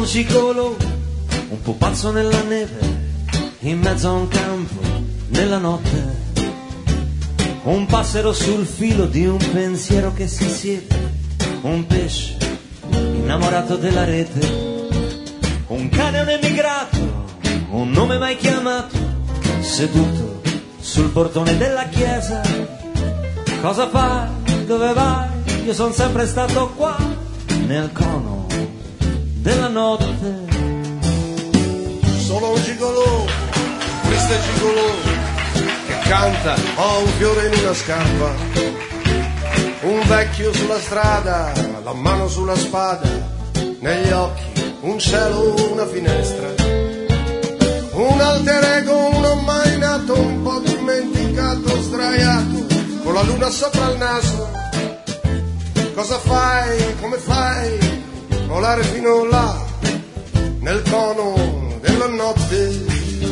gigolo, un pupazzo nella neve, in mezzo a un campo, nella notte. Un passero sul filo di un pensiero che si siede, un pesce innamorato della rete, un cane, un emigrato, un nome mai chiamato, seduto sul portone della chiesa. Cosa fai? Dove vai? Io son sempre stato qua, nel cono della notte. Sono un gigolò, questo è gigolò che canta, ho un fiore in una scarpa, un vecchio sulla strada, la mano sulla spada, negli occhi un cielo, una finestra, un alter ego, uno mai nato, un po' dimenticato, sdraiato, con la luna sopra il naso. Cosa fai? Come fai? Volare fino là, nel cono della notte.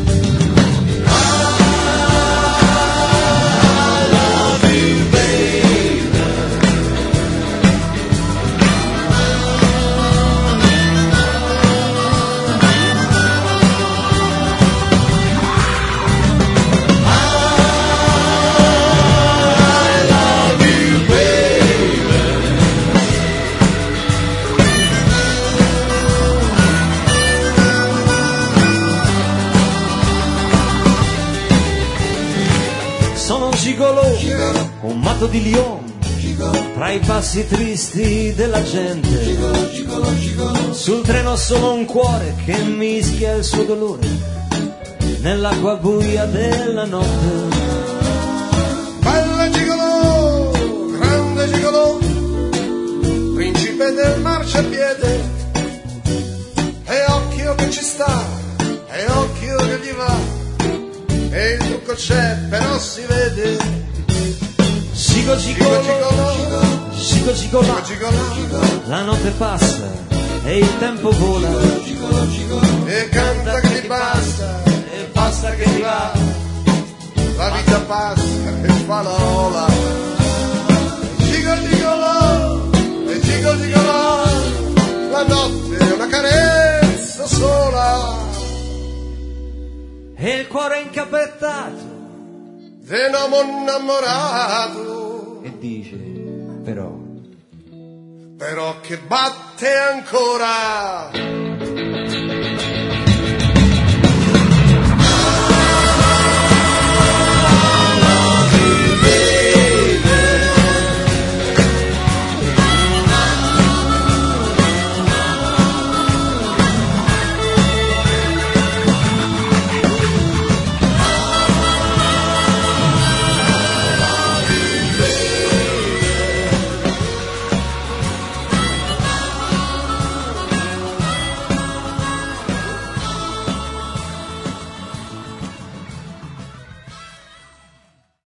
Un matto di Lyon, tra i passi tristi della gente, sul treno solo un cuore che mischia il suo dolore nell'acqua buia della notte. Bella gigolò, grande gigolò, principe del marciapiede, è occhio che ci sta, è occhio che gli va, e il trucco c'è però si vede. Gigo gigolò, la notte passa e il tempo vola, e canta che ti basta, e basta che ti va, la vita passa e fa la ola. Gigolò, e gigolò, la notte è una carezza sola, e il cuore incappettato d'un uomo innamorato. E dice, però che batte ancora.